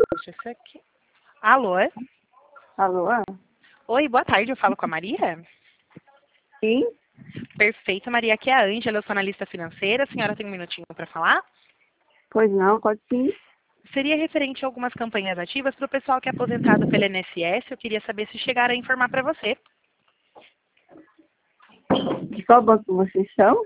Deixa eu ver aqui. Alô? Alô? Oi, boa tarde, eu falo com a Maria? Sim? Perfeito, Maria, aqui é a Ângela, eu sou analista financeira. A senhora tem um minutinho para falar? Pois não, pode sim. Seria referente a algumas campanhas ativas para o pessoal que é aposentado pela INSS. Eu queria saber se chegaram a informar para você. De qual banco vocês são?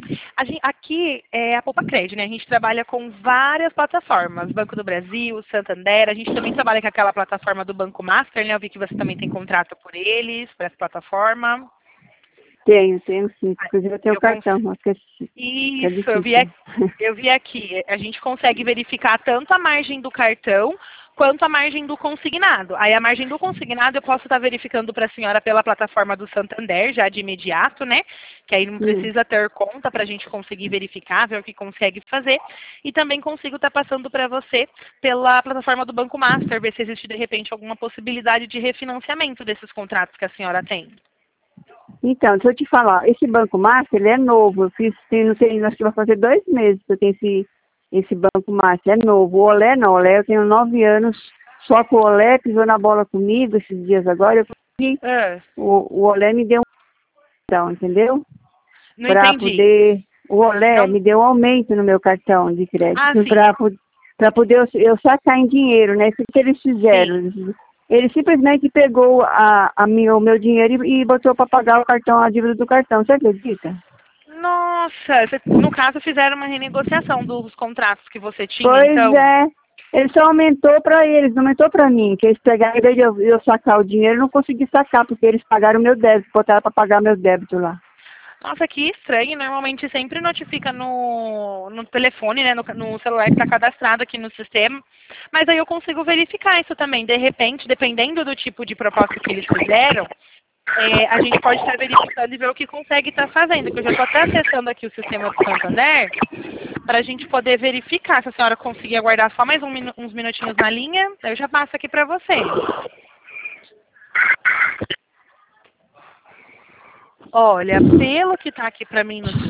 Aqui é a Poupa Cred, né? A gente trabalha com várias plataformas. Banco do Brasil, Santander. A gente também trabalha com aquela plataforma do Banco Master, né? Eu vi que você também tem contrato por eles, por essa plataforma. Tenho sim. Inclusive eu tenho Eu cartão, mas que é Isso, difícil. eu vi aqui. A gente consegue verificar tanto a margem do cartão quanto a margem do consignado. Aí a margem do consignado eu posso estar verificando para a senhora pela plataforma do Santander, já de imediato, né? Que aí não precisa ter conta para a gente conseguir verificar, ver o que consegue fazer. E também consigo estar passando para você pela plataforma do Banco Master, ver se existe de repente alguma possibilidade de refinanciamento desses contratos que a senhora tem. Então, deixa eu te falar, esse Banco Master, ele é novo. Eu fiz, não sei, acho que vai fazer 2 meses que eu tenho esse Banco Master, é novo. O Olé não, o Olé eu tenho 9 anos, só que o Olé pisou na bola comigo esses dias agora, eu consegui, o Olé me deu cartão, entendeu? Não Para entendi. poder. O Olé Não... me deu um aumento no meu cartão de Ah, crédito sim. para poder eu sacar em dinheiro, né? Isso que eles fizeram. Sim. Ele simplesmente pegou o meu dinheiro e botou para pagar o cartão, a dívida do cartão. Você acredita? Nossa, no caso fizeram uma renegociação dos contratos que você tinha, Pois então. é. Ele só aumentou para eles, não aumentou para mim. Que eles pegaram, em vez de eu sacar o dinheiro, eu não consegui sacar, porque eles pagaram o meu débito, botaram para pagar meu débito lá. Nossa, que estranho. Normalmente sempre notifica no telefone, né? No celular que está cadastrado aqui no sistema. Mas aí eu consigo verificar isso também. De repente, dependendo do tipo de proposta que eles fizeram, a gente pode estar verificando e ver o que consegue estar fazendo. Que eu já estou até acessando aqui o sistema do Santander para a gente poder verificar. Se a senhora conseguir aguardar só mais uns minutinhos na linha, eu já passo aqui para você. Olha, pelo que está aqui para mim no